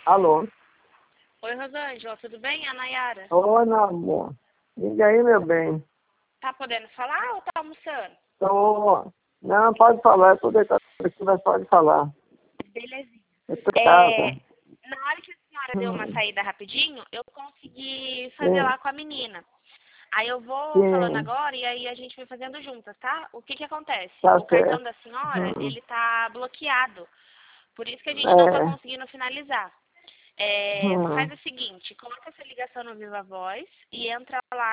Alô? Oi, Rosângela, tudo bem? É a Nayara. Oi, meu amor. Diga aí, meu bem. Tá podendo falar ou tá almoçando? Tô... Não, pode falar. Eu tô deitado aqui, mas pode falar. Belezinha. Eu tô em casa. Na hora que a senhora deu uma saída rapidinho, eu consegui fazer Sim, lá com a menina. Aí eu vou falando sim, agora e aí a gente vai fazendo juntas, tá? O que que acontece? tá O cartão certo. da senhora, Hum. ele tá bloqueado. Por isso que a gente não tá É. conseguindo finalizar. Faz Hum. o seguinte, coloca essa ligação no Viva Voz e entra lá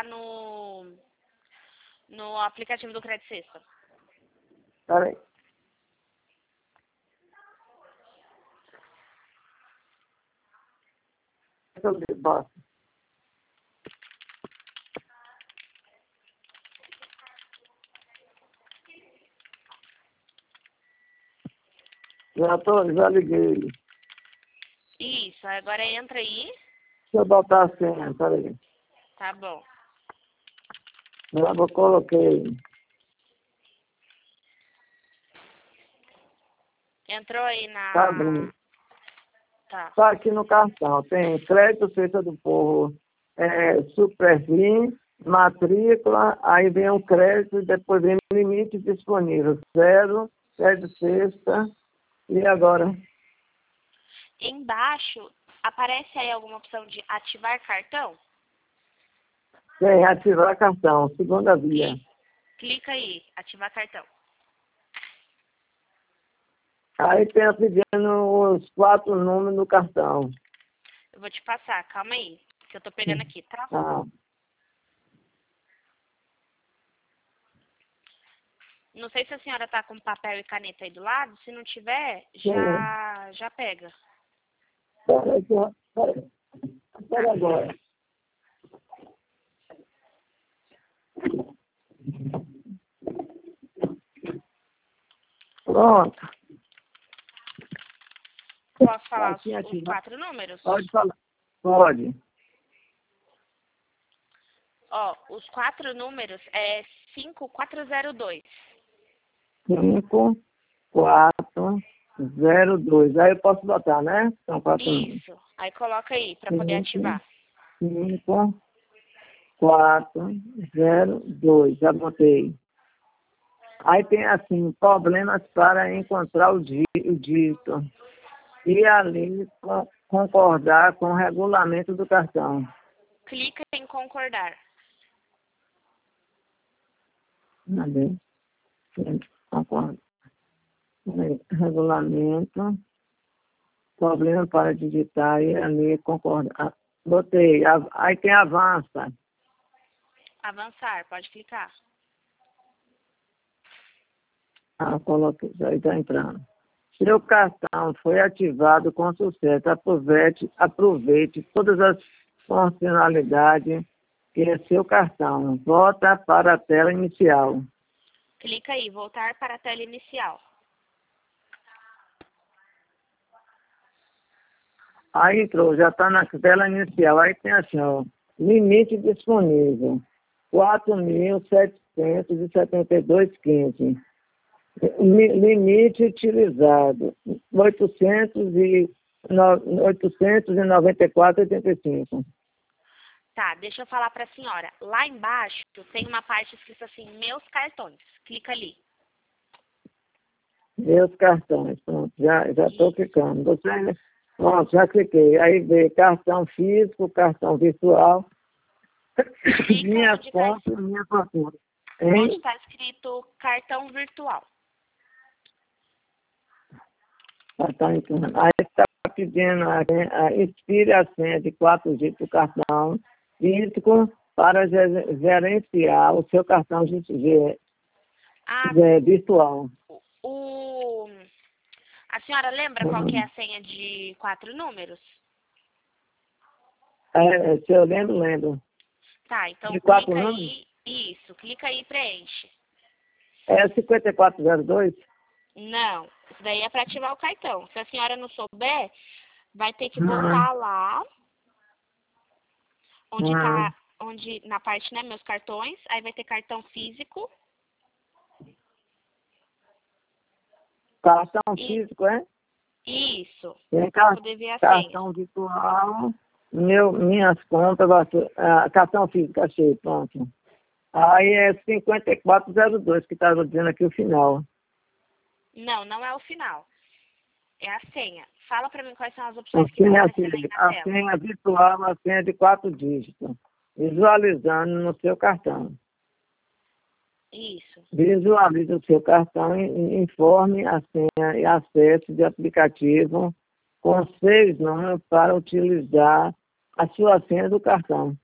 no aplicativo do Crédito Sexta. Peraí. Deixa eu ver, bosta. Já liguei. Deixa Isso, agora entra aí. eu botar a senha, peraí. Tá bom. Eu coloquei. Entrou aí Tá bem. Tá. Tá aqui no cartão. Tem crédito feita do povo, Superfim, matrícula, aí vem um crédito e depois vem limite disponível. Zero, crédito sexta. E agora? Embaixo, aparece aí alguma opção de ativar cartão? Tem ativar cartão, segunda via. Clica aí, ativar cartão. Aí tem pedindo os 4 números do cartão. Eu vou te passar, calma aí, que eu tô pegando aqui, tá? Ah, Não sei se a senhora tá com papel e caneta aí do lado, se não tiver, sim. já pega. Peraí, peraí. Peraí agora. Pronto. Posso falar Aqui os ativar. 4 números? Pode falar. Pode. Ó, os 4 números é 5402. 5402. Aí eu posso botar, né? São 4 números. Isso. Aí coloca aí pra poder ativar. 5402. Já botei. Aí tem assim, problemas para encontrar o dígito. E ali concordar com o regulamento do cartão. Clica em concordar. Ali, concordo. Regulamento, problema para digitar e ali concordar. Botei, aí tem avança. Avançar, pode clicar. Coloquei, já está entrando. Seu cartão foi ativado com sucesso. Aproveite todas as funcionalidades que é seu cartão. Volta para a tela inicial. Clica aí, voltar para a tela inicial. Aí entrou, já está na tela inicial. Aí tem assim, ó, limite disponível, 4.772,15. Limite utilizado, 894,85. Tá, deixa eu falar para a senhora. Lá embaixo tem uma parte escrita assim, meus cartões. Clica ali. Meus cartões, pronto, já estou clicando. Pronto, já cliquei. Aí vê cartão físico, cartão virtual, Clica minha onde conta e minha fatura. Hein? está escrito cartão virtual. Cartão entrando. Aí está pedindo expire a senha de 4 dígitos do cartão físico para gerenciar o seu cartão Ah, virtual. o... A senhora lembra qual que é a senha de 4 números? Se eu lembro. Tá, então De 4 clica números? aí. Isso, clica aí e preenche. É 5402? Não, isso daí é para ativar o cartão. Se a senhora não souber, vai ter que voltar lá, onde na parte, né, meus cartões, aí vai ter cartão físico. Cartão E físico, é? Isso. Tem Para poder ver a senha. cartão virtual, minhas contas, cartão físico, achei, pronto. Aí é 5402 que estava dizendo aqui o final. Não, não é o final. É a senha. Fala para mim quais são as A opções que estão senha, aparecendo aí na a tela. senha virtual, a senha de 4 dígitos. Visualizando no seu cartão. Isso. Visualize o seu cartão e informe a senha e acesso de aplicativo com 6 números para utilizar a sua senha do cartão.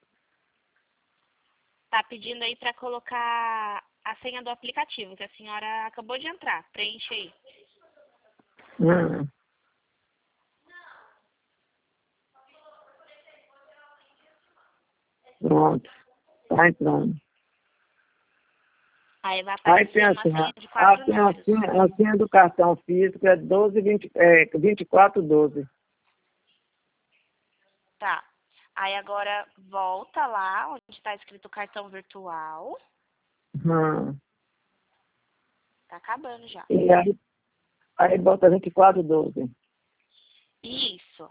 Tá pedindo aí para colocar a senha do aplicativo, que a senhora acabou de entrar. Preenche aí. Hum. Pronto. Está entrando. Aí vai Aí tem aparecer uma assim, senha de 4 números. a senha do cartão físico é 2412. Tá. Aí agora volta lá onde está escrito cartão virtual. Hum. Tá acabando já. E aí bota 2412. Isso.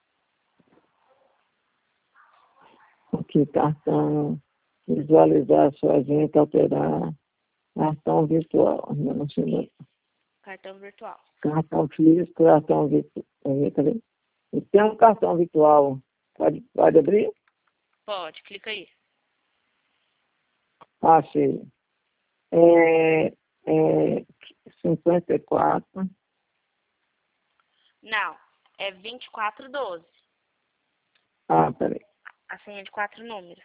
Aqui, cartão, visualizar sua agente, alterar, cartão virtual. Não sei, Isso. Cartão virtual. cartão físico, cartão virtual. Cadê? E tem um cartão virtual. Pode abrir? Pode, clica aí. Achei. É 54. Não, é 2412. Peraí. A senha de 4 números.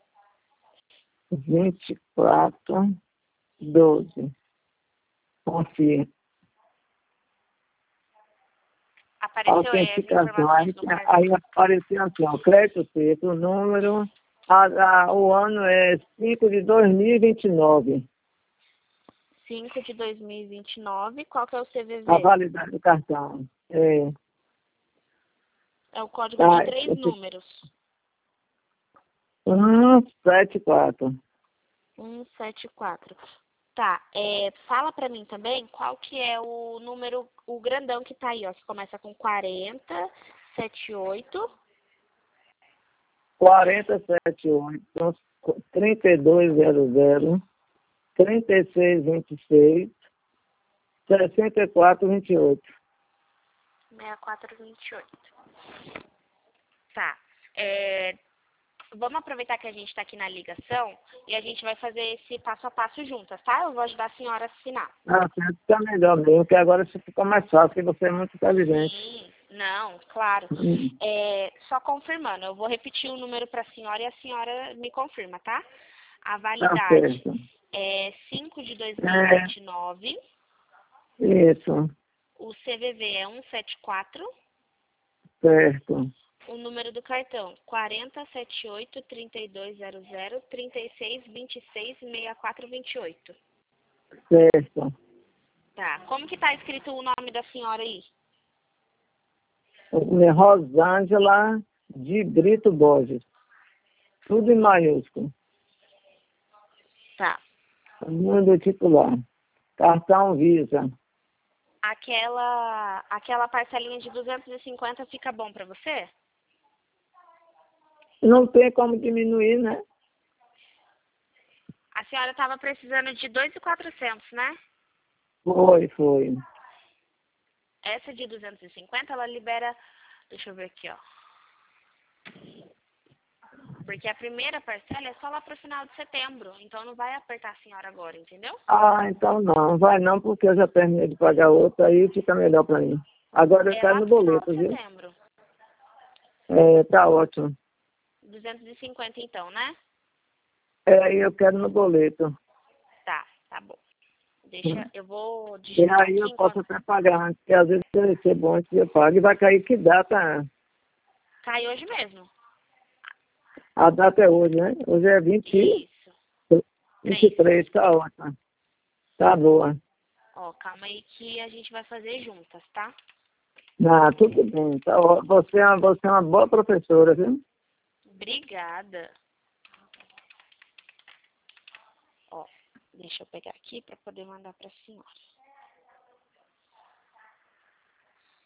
2412. Confia. Apareceu aí as Autenticação. informações do cartão. Aí apareceu assim, ó, crédito texto, o número, o ano é 5 de 2029. 5 de 2029. Qual que é o A CVV? validade do cartão. É o código de 3 esse números. 174. 174. Tá, fala pra mim também qual que é o número, o grandão que tá aí, ó, que começa com 40, 78. 4078, 3200, 3626, 6428. 6428. Tá. Vamos aproveitar que a gente está aqui na ligação e a gente vai fazer esse passo a passo juntas, tá? Eu vou ajudar a senhora a assinar. Sempre fica melhor mesmo, porque agora isso fica mais fácil, porque você é muito inteligente. Sim, não, claro. Só confirmando, eu vou repetir o número para a senhora e a senhora me confirma, tá? A validade Certo. é 5 de 2029. Isso, O CVV é 174. certo. O número do cartão, 4078 3200 3626 6428. Certo. Tá. Como que tá escrito o nome da senhora aí? Rosângela de Brito Borges. Tudo em maiúsculo. Tá. O número do titular. Cartão Visa. Aquela parcelinha de 250 fica bom pra você? Não tem como diminuir, né? A senhora estava precisando de 2.400, né? Foi. Essa de 250, ela libera... Deixa eu ver aqui, ó. Porque a primeira parcela é só lá pro final de setembro. Então não vai apertar a senhora agora, entendeu? Então não vai não, porque eu já terminei de pagar outra, aí fica melhor para mim. Agora eu quero Lá no pro final boleto, de viu? setembro. Tá ótimo. 250 então, né? Eu quero no boleto. Tá bom. Deixa, eu vou E digitar aí aqui eu posso enquanto... até pagar antes, porque às vezes vai ser bom antes eu pago. E vai cair que data? Cai hoje mesmo. A data é hoje, né? Hoje é Isso. 23, tá ótimo. Tá boa. Ó, calma aí que a gente vai fazer juntas, tá? Tudo bem. Tá, você é uma boa professora, viu? Obrigada. Ó, deixa eu pegar aqui para poder mandar para a senhora.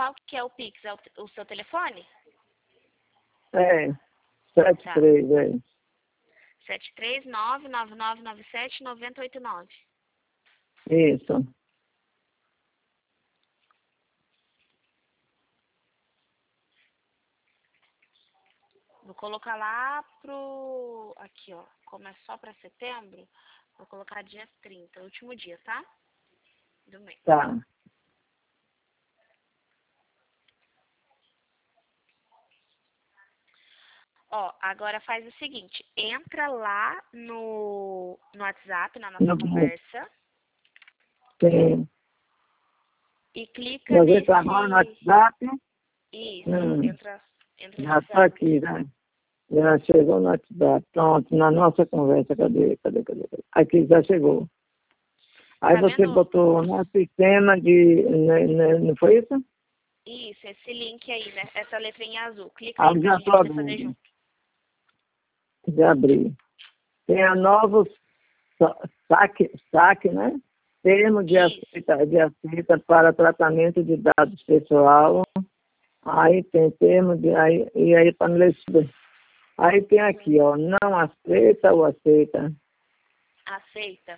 qual que é o Pix? É o seu telefone? É, Tá. 73, é. 73999979089. Isso. Vou colocar lá pro... Aqui, ó. Como é só para setembro, vou colocar dia 30, último dia, tá? Do mês. Tá. Ó, agora faz o seguinte. Entra lá no WhatsApp, na nossa No grupo. conversa, Tem. e clica Mas ele nesse... tá agora no WhatsApp. Isso, Hum, entra no já está WhatsApp. aqui, né? Já chegou no WhatsApp. Pronto, na nossa conversa. Cadê? Aqui já chegou. Aí Tá você vendo? botou no sistema de... Não foi isso? Isso, esse link aí, né? Essa letrinha azul. Clica aí Aí pra já gente estou poder fazer abrindo. junto. Já abri. Tem a novos saque, né? Termo Isso. de aceita para tratamento de dados pessoal. Aí tem termo de... e aí para ler. Aí tem aqui, ó, não aceita ou aceita. Aceita.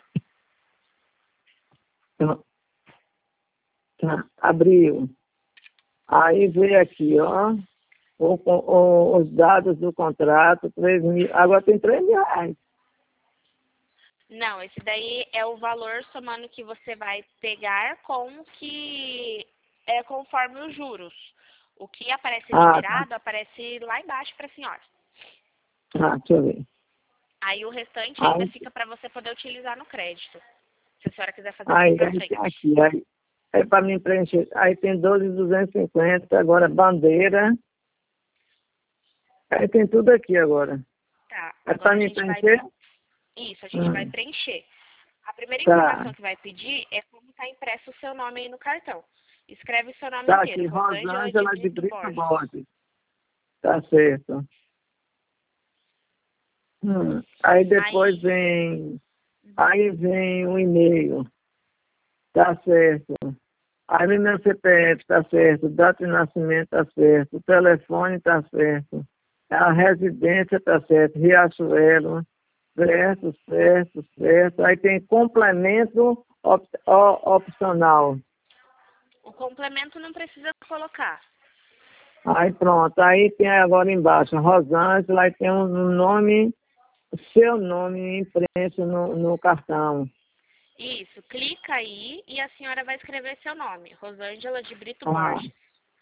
Então, tá, abriu. Aí veio aqui, ó, os dados do contrato, 3 mil, agora tem 3 mil reais. Não, esse daí é o valor somando que você vai pegar com que é conforme os juros. O que aparece Ah, tá, liberado aparece lá embaixo para a senhora. deixa eu ver. Aí o restante ainda Aí, fica para você poder utilizar no crédito. Se a senhora quiser fazer tudo aí para tem frente. aqui, aí para mim preencher, aí tem 12.250, agora bandeira, aí tem tudo aqui agora. Tá, É agora para a mim gente vai... preencher? Isso, a gente vai preencher. A primeira Tá, informação que vai pedir é como está impresso o seu nome aí no cartão. Escreve o seu nome tá inteiro. aqui, Rosângela de Rosângela de Brito Brito Borges. Borges, tá certo. Aí depois aí vem o e-mail, tá certo. Aí vem meu CPF, tá certo. Data de nascimento, tá certo. O telefone, tá certo. A residência, tá certo. Riachuelo, certo, certo, certo. Aí tem complemento opcional. O complemento não precisa colocar. Aí pronto. Aí tem agora embaixo, Rosângela, aí tem um nome, seu nome impresso no cartão. Isso, clica aí e a senhora vai escrever seu nome. Rosângela de Brito Ah, Borges.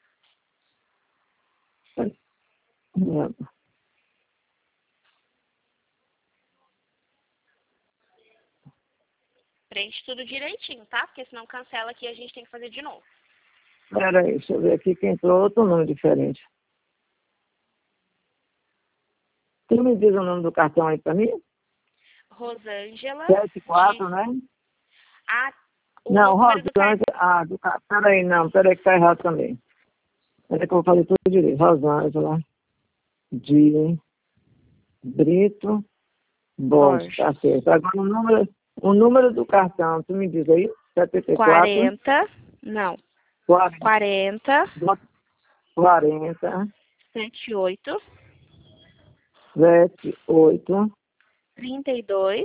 Preenche tudo direitinho, tá? Porque senão cancela aqui e a gente tem que fazer de novo. Espera aí, deixa eu ver aqui que entrou outro nome diferente. Tu me diz o nome do cartão aí pra mim? Rosângela 74, de... né? Ah, o Não, número do cartão. Rosângela, peraí, não, peraí que tá errado também. Peraí que eu vou fazer tudo direito. Rosângela de Brito Borges, Borges. tá certo. Agora o número do cartão, tu me diz aí? 74, 40, não, 40, 40, 40, 78, 78, 32,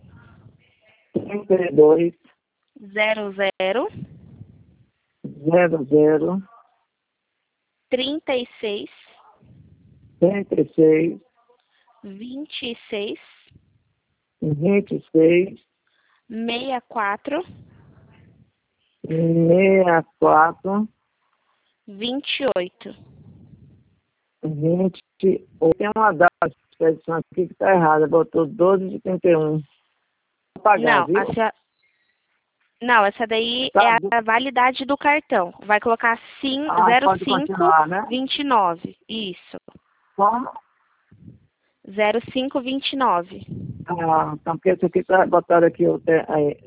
32, 00, 00, 36, 36, 26, 26, 64, 64, 28. 28. Tem uma data de expedição aqui que está errada, botou 12 de 31. Vou pagar, Não, viu? não, essa daí Tá, é a validade do cartão. Vai colocar pode continuar, né? 0529. Isso. Como? 0529. Então, porque esse aqui está botado aqui, aí,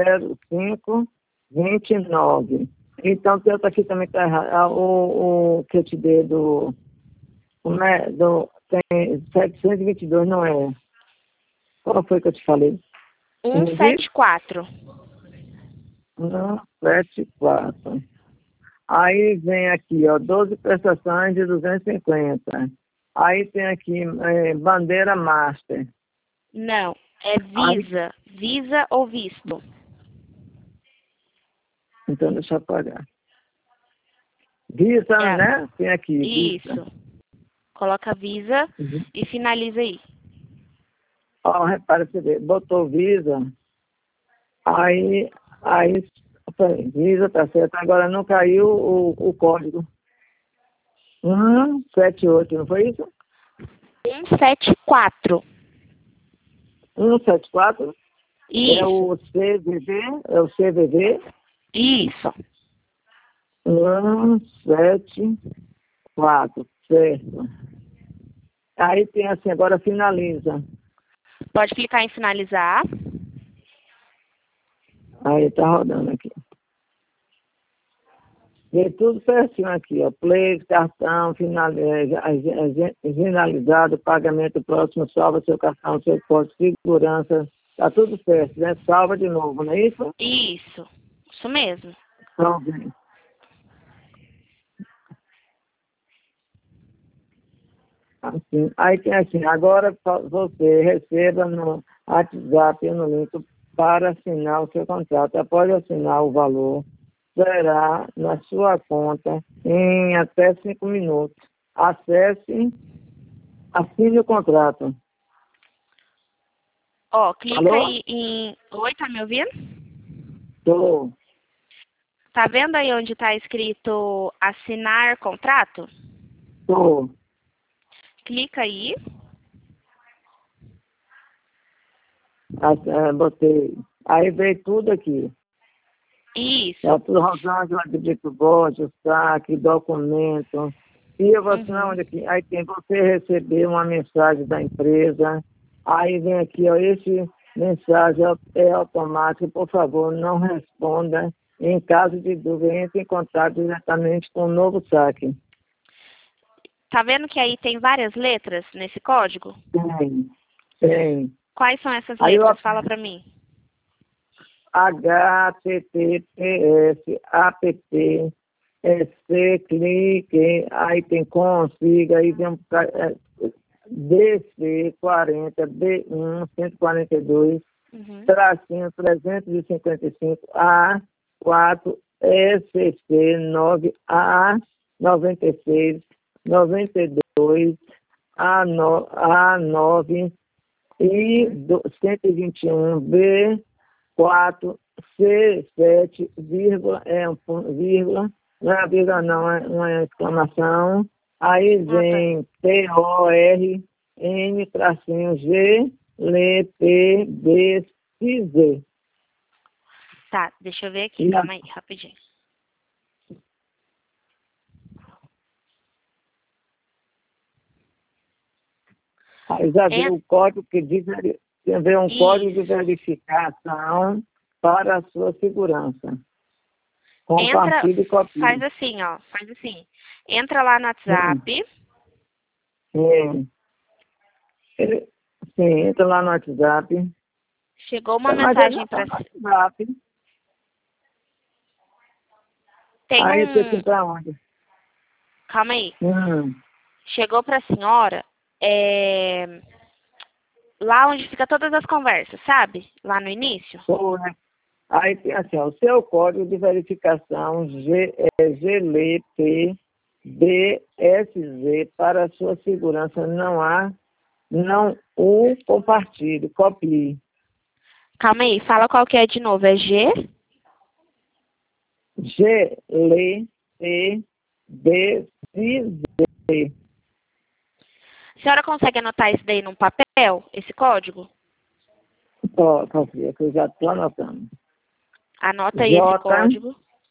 0529. Então, tem outro aqui também que está errado. O que eu te dei tem 722, não é? Qual foi que eu te falei? 174. 174. Aí vem aqui, ó, 12 prestações de 250. Aí tem aqui bandeira master. Não, é Aí, Visa. Visa ou visto? então deixa eu apagar. Visa, É. né? Tem aqui, Visa. Isso. Coloca Visa Uhum. e finaliza aí. Ó, repara, você vê, botou Visa, aí, Visa tá certo, agora não caiu o código. 178, não foi isso? 174. 174 é Isso. o CVV, é o CVV. Isso. 174, certo. Aí tem assim, agora finaliza. Pode clicar em finalizar. Aí tá rodando aqui. Vê tudo certinho aqui, ó. Play, cartão, finalizado, pagamento próximo, salva seu cartão, seu código de segurança. Tá tudo certo, né? Salva de novo, não é isso? Isso. Isso mesmo. Então, vem. Assim. Aí tem assim, agora você receba no WhatsApp e no link para assinar o seu contrato. Após assinar o valor, será na sua conta em até 5 minutos. Acesse, assine o contrato. Ó, clica Alô? aí em... Oi, tá me ouvindo? Tô. Tá vendo aí onde tá escrito assinar contrato? Tô. Clica aí. Botei. Aí veio tudo aqui. Isso. Tá tudo rodando, de bote, saque, documento. E você onde aqui? Aí tem você receber uma mensagem da empresa. Aí vem aqui, ó, esse mensagem é automático, por favor, não responda. Em caso de dúvida, entre em contato diretamente com o novo saque. Tá vendo que aí tem várias letras nesse código? Tem. Quais são essas Aí letras? Fala pra mim. HTTPS, APT, SC, clique, aí tem consiga, aí vem DC40, B1, 142, tracinho 355, A4, SC, 9A, 96, 92, A9 e 121, B4, C7, vírgula, vírgula, não é vírgula não, é uma exclamação, aí vem TORN, tracinho G, P, B, Z. Tá, deixa eu ver aqui, calma aí, rapidinho. Aí já veio o código que diz, veio um código de verificação para a sua segurança. Compartilhe e copie. Faz assim, ó, faz assim. Entra lá no WhatsApp. Sim, entra lá no WhatsApp. Chegou uma mensagem para WhatsApp. Aí você tem para onde? Calma aí. Chegou para a senhora lá onde fica todas as conversas, sabe? Lá no início. Aí tem assim, ó, o seu código de verificação GLP BSZ para a sua segurança não o compartilhe, copie. Calma aí, fala qual que é de novo, é G? GLP BSZ. A senhora consegue anotar isso daí num papel, esse código? Posso ver, que eu já estou anotando. Anota aí esse código.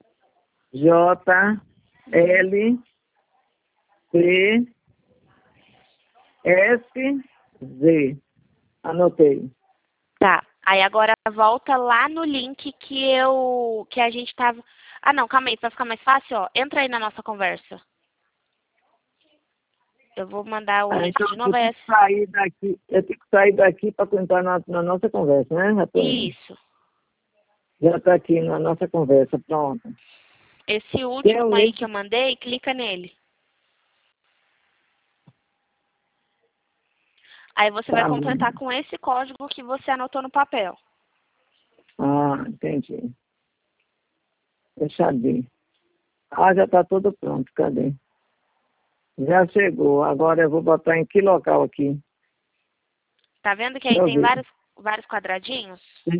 J, L, P, S, Z. Anotei. Tá. Aí agora volta lá no link que a gente tava... Ah, não, calma aí, pra ficar mais fácil, ó. Entra aí na nossa conversa. Eu vou mandar o link então, de novo. eu tenho que sair daqui para entrar na nossa conversa, né? Isso. Já está aqui na nossa conversa, pronto. Esse Tem último um aí link. que eu mandei, clica nele. Aí você vai Tá completar bom. com esse código que você anotou no papel. Ah, entendi. Deixa eu ver. Ah, já está tudo pronto. Cadê? Já chegou. Agora eu vou botar em que local aqui? Tá vendo que aí Deixa eu tem ver. vários quadradinhos?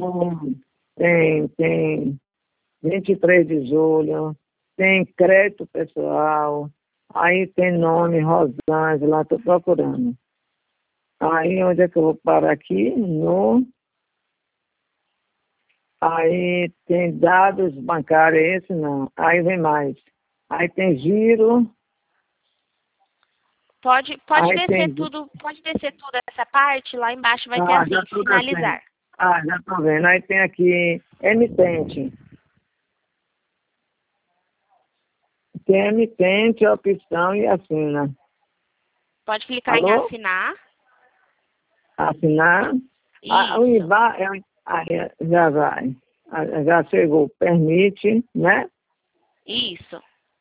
Tem 23 de julho, tem crédito pessoal, aí tem nome, Rosângela, estou procurando. Aí onde é que eu vou parar aqui? Aí tem dados bancários, esse não. Aí vem mais. Aí tem giro, Pode aí descer tem. tudo, pode descer tudo essa parte, lá embaixo vai ter Ah, assim, já estou descendo. finalizar. Ah, já estou vendo. Aí tem aqui emitente. Tem emitente, opção e assina. Pode clicar em Alô? assinar. Assinar. O Isso, IVA já vai. Já chegou. Permite, né? isso.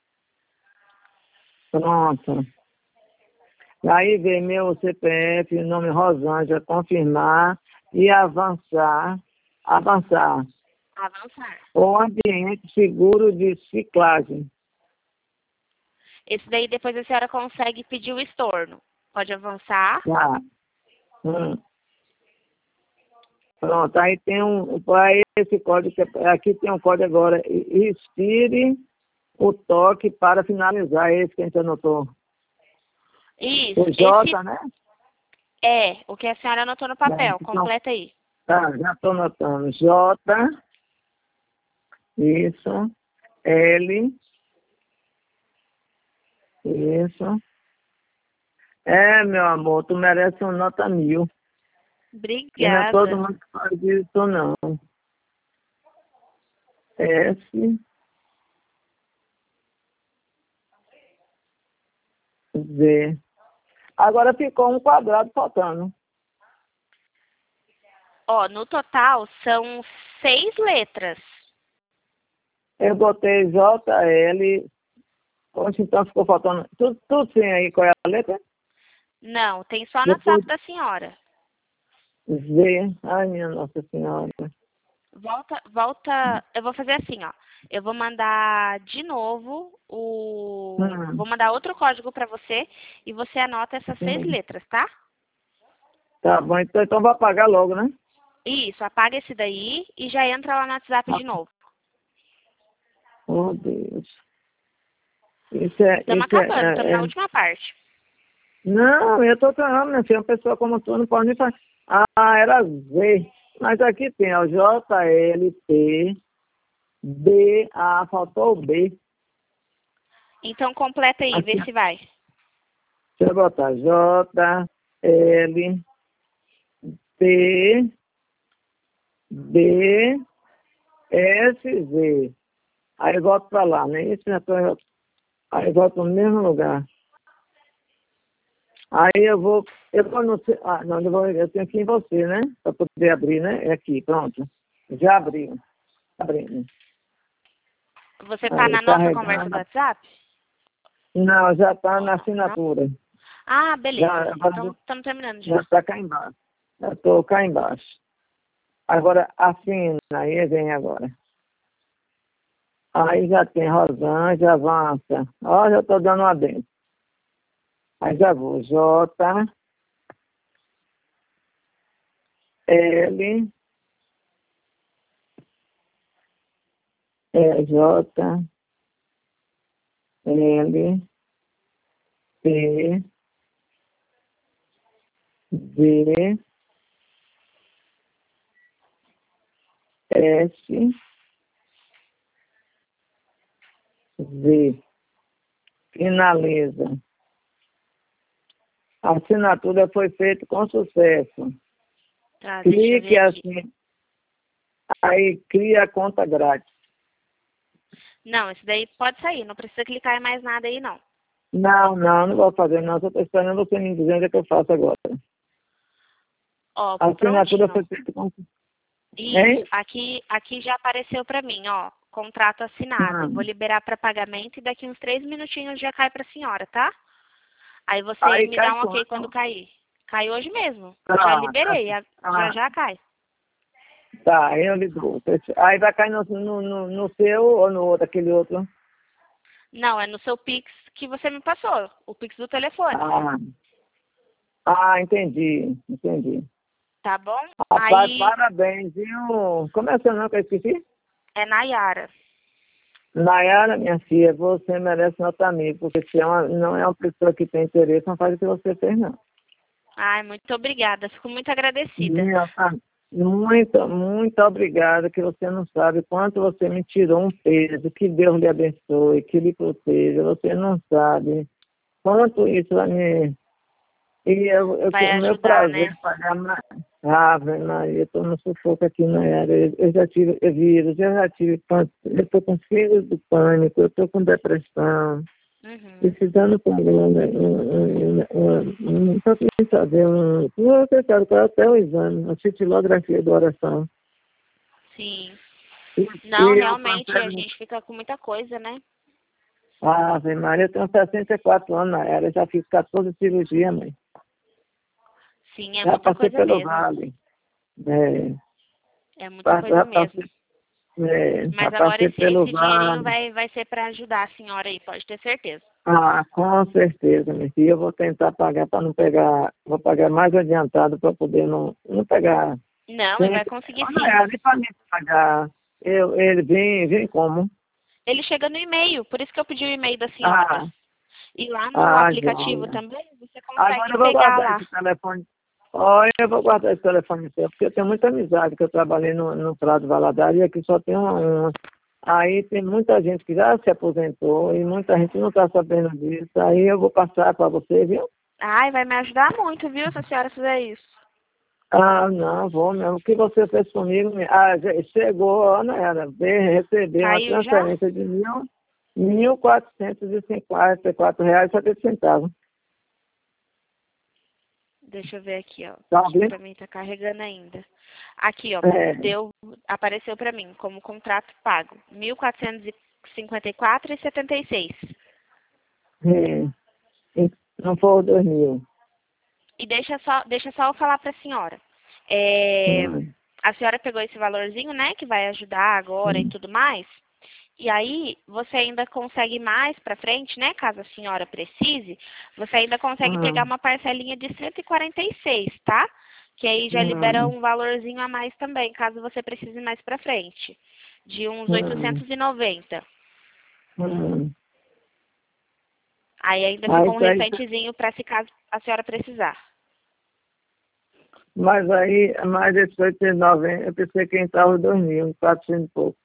Pronto. Aí vem meu CPF, nome Rosângela, confirmar e avançar. Avançar. Avançar. O ambiente seguro de ciclagem. Esse daí depois a senhora consegue pedir o estorno. Pode avançar. Tá. Pronto, aí tem para esse código, aqui tem um código agora, expire o toque para finalizar, esse que a gente anotou. Isso. O J, né? É o que a senhora anotou no papel. Então, Completa aí. tá, já estou anotando. J, isso, L, isso. Meu amor, tu merece uma nota 1000. E não é todo Obrigada. mundo que faz isso, não. S, Z. Agora ficou um quadrado faltando. Ó, no total são 6 letras. Eu botei J, L. Oxe, então ficou faltando. Tudo sim aí, qual é a letra? Não, tem só no Depois WhatsApp da senhora. Z. Ai, minha Nossa Senhora. Volta. Eu vou fazer assim, ó. Eu vou mandar de novo Vou mandar outro código para você e você anota essas 6 Sim. letras, tá? Tá bom, então vou apagar logo, né? Isso, apaga esse daí e já entra lá no WhatsApp de novo. Oh, Deus. Estamos acabando, estamos na última parte. Não, eu tô falando, minha filha, uma pessoa como tu não pode nem falar. Ah, era Z. Mas aqui tem, ó, J, L, T, B, faltou o B. Então completa aí, Aqui, vê se vai. deixa eu botar J, L, T, B, S, Z. Aí eu volto para lá, né? Isso já tô, aí eu volto no mesmo lugar. Aí eu vou no, não, eu tenho aqui em você, né? Para poder abrir, né? É aqui, pronto. Já abriu. Abrindo. Você tá Aí na nossa conversa do carregando. WhatsApp? Não, já está na Não? assinatura. Ah, beleza. Já, agora Então estamos terminando já já. está cá embaixo. Já estou cá embaixo. Agora assina, aí vem agora. Aí já tem Rosângela, avança. Ó, já estou dando uma dentro. Aí já vou. J, L, J, L, P, D, S, Z. Finaliza. A assinatura foi feita com sucesso. Tá, deixa eu ver Clique aqui. assim, aí cria a conta grátis. Não, esse daí pode sair, não precisa clicar em mais nada aí não. Não vou fazer não, só estou esperando você me dizer o que eu faço agora. Ó, A assinatura prontinho. foi feita com... Isso, Hein? aqui já apareceu pra mim, ó. contrato assinado. Ah, Vou liberar para pagamento e daqui uns 3 minutinhos já cai para a senhora, tá? Aí você aí me cai dá um ok quando quanto? cair. Cai hoje mesmo. Já Tá, tá, liberei, já ah, já cai. tá, eu lhe dou. Aí vai cair no seu ou no outro, aquele outro? Não, é no seu Pix que você me passou, o Pix do telefone. Ah, entendi. Tá bom? Rapaz, Aí parabéns, viu? Como é seu nome que eu esqueci? é Nayara. Nayara, minha filha, você merece nota mil, porque se não é uma pessoa que tem interesse, não faz o que você fez, não. Ai, muito obrigada. Fico muito agradecida. Minha, muito obrigada, que você não sabe quanto você me tirou um peso, que Deus lhe abençoe, que lhe proteja, você não sabe quanto isso vai me... E eu Vai tenho o meu ajudar, prazer né? de pagar mais. Ave Maria, eu estou no sufoco aqui na área. Eu já tive vírus, eu já tive... Eu estou com filhos do pânico, eu estou com depressão. Uhum. Precisando pagar só queria saber você sabe qual é até o exame, a titilografia do oração. Sim. E, Não, e eu realmente a passei, gente fica com muita coisa, né? Ave Maria, eu tenho 64 anos na era, já fiz 14 cirurgias, mãe. Sim, é Já muita passei coisa pelo mesmo. vale. É, É muita coisa já mesmo. passei, já Mas agora passei pelo esse dinheirinho vale. vai ser para ajudar a senhora aí, pode ter certeza. Ah, com certeza, minha filha. Eu vou tentar pagar para não pegar, vou pagar mais adiantado para poder não pegar. Não, e vai Gente, conseguir olha, sim. ali para me pagar, ele vem como? Ele chega no e-mail, por isso que eu pedi o e-mail da senhora. Ah, E lá no aplicativo joia. também você Agora consegue eu vou pegar guardar lá. esse telefone. Olha, eu vou guardar esse telefone seu, porque eu tenho muita amizade, que eu trabalhei no Prado Valadares e aqui só tem uma. Aí tem muita gente que já se aposentou e muita gente não está sabendo disso. Aí eu vou passar para você, viu? Ai, vai me ajudar muito, viu, se a senhora fizer isso. Ah, não, vou mesmo. O que você fez comigo? Chegou, ó, não era, receber uma Caiu já? transferência de R$ 1.454,70. Deixa eu ver aqui, ó. Tá Acho que vendo? pra mim tá carregando ainda. Aqui, ó. É, Apareceu pra mim como contrato pago. 1.454,76. é. Não foi o 2.000. E deixa só eu falar pra senhora. É, Hum, a senhora pegou esse valorzinho, né, que vai ajudar agora e hum, tudo mais. E aí, você ainda consegue mais pra frente, né, caso a senhora precise, você ainda consegue pegar hum, uma parcelinha de 146, tá? Que aí já libera hum, um valorzinho a mais também, caso você precise mais pra frente. De uns hum, 890. hum. Aí ainda Aí, ficou um restantezinho pra se caso a senhora precisar. mas aí, mais esse 890, eu pensei que entrava 2.000, 400 e pouco.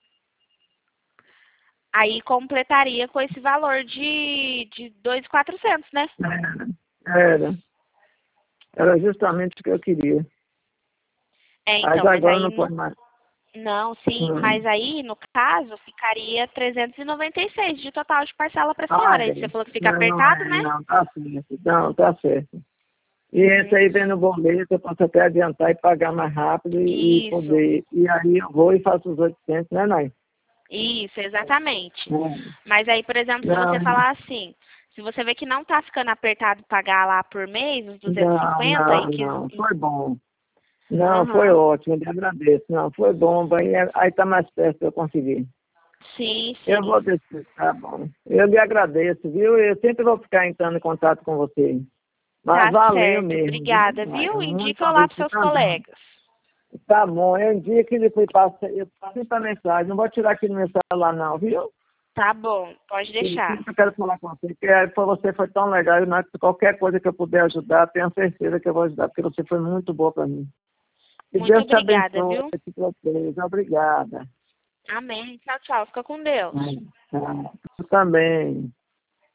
Aí completaria com esse valor de 2.400, né? Era, era justamente o que eu queria. É, Mas então, mas agora aí não pode mais. não, sim, Hum. mas aí, no caso, ficaria 396 de total de parcela para a senhora. Aí Ai, você falou que fica não apertado, é, né? não, tá certo. Não, tá certo. E esse Uhum. aí vem no boleto, eu posso até adiantar e pagar mais rápido e Isso, poder. E aí eu vou e faço os 800, né, Nai? isso, exatamente. Hum. Mas aí, por exemplo, se você Não, falar assim, se você vê que não tá ficando apertado pagar lá por mês, uns não, 250 não, e que... não. Foi bom. Não, foi Aham. ótimo, eu lhe agradeço. Não, foi bom, aí tá mais perto que eu conseguir. Sim, Eu sim. vou descer, tá bom. Eu lhe agradeço, viu? Eu sempre vou ficar entrando em contato com você. Mas Tá valeu certo. mesmo, viu? Obrigada, Vai, viu? muito Indica eu lá pros obrigado seus também. colegas. Tá bom, é um dia que ele foi passar, eu passei para mensagem, não vou tirar aqui no meu celular não, viu? Tá bom, pode Eu deixar. sempre quero falar com você, porque você foi tão legal, mas qualquer coisa que eu puder ajudar, tenho certeza que eu vou ajudar, porque você foi muito boa para mim. Que Muito Deus te obrigada, abençoe, viu? te proteja. Obrigada. Amém. Tchau, tchau. Fica com Deus. Tá. Eu também.